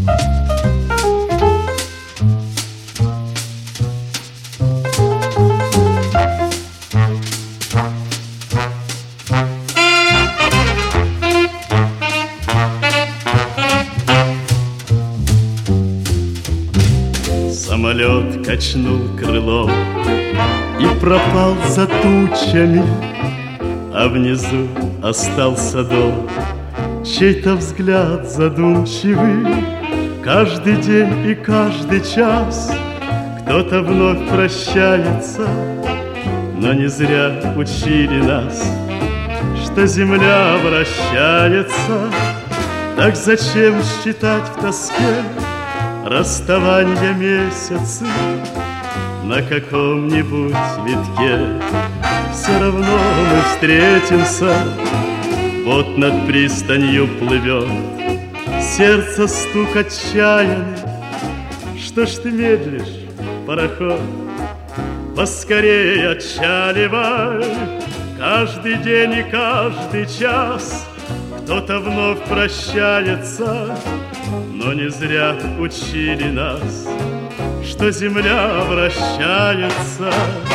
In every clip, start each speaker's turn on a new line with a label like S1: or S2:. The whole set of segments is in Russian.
S1: Самолет качнул крылом и пропал за тучами, а внизу остался дом, чей-то взгляд задумчивый. Каждый день и каждый час кто-то вновь прощается, но не зря учили нас, что земля вращается. Так зачем считать в тоске расставанья месяцы на каком-нибудь витке? Все равно мы встретимся. Вот над пристанью плывет сердце стук отчаянный. Что ж ты медлишь, пароход? Поскорее отчаливай. Каждый день и каждый час кто-то вновь прощается, но не зря учили нас, что земля вращается.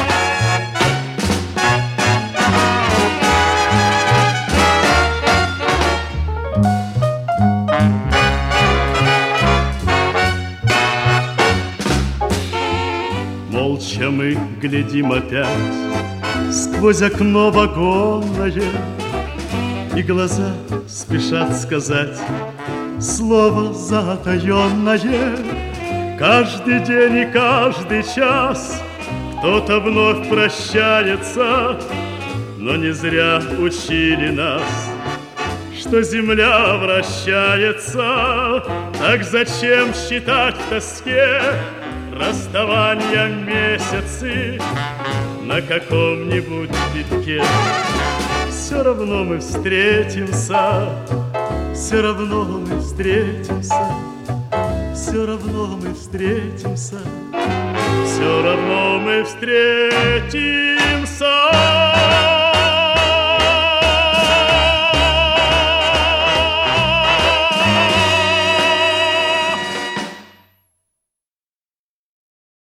S1: Молча мы глядим опять сквозь окно вагонное, и глаза спешат сказать слово затаенное. Каждый день и каждый час кто-то вновь прощается, но не зря учили нас, что земля вращается. Так зачем считать в тоске расставания месяцы на каком-нибудь витке? Все равно мы встретимся, все равно мы встретимся, все равно мы встретимся, все равно мы встретимся.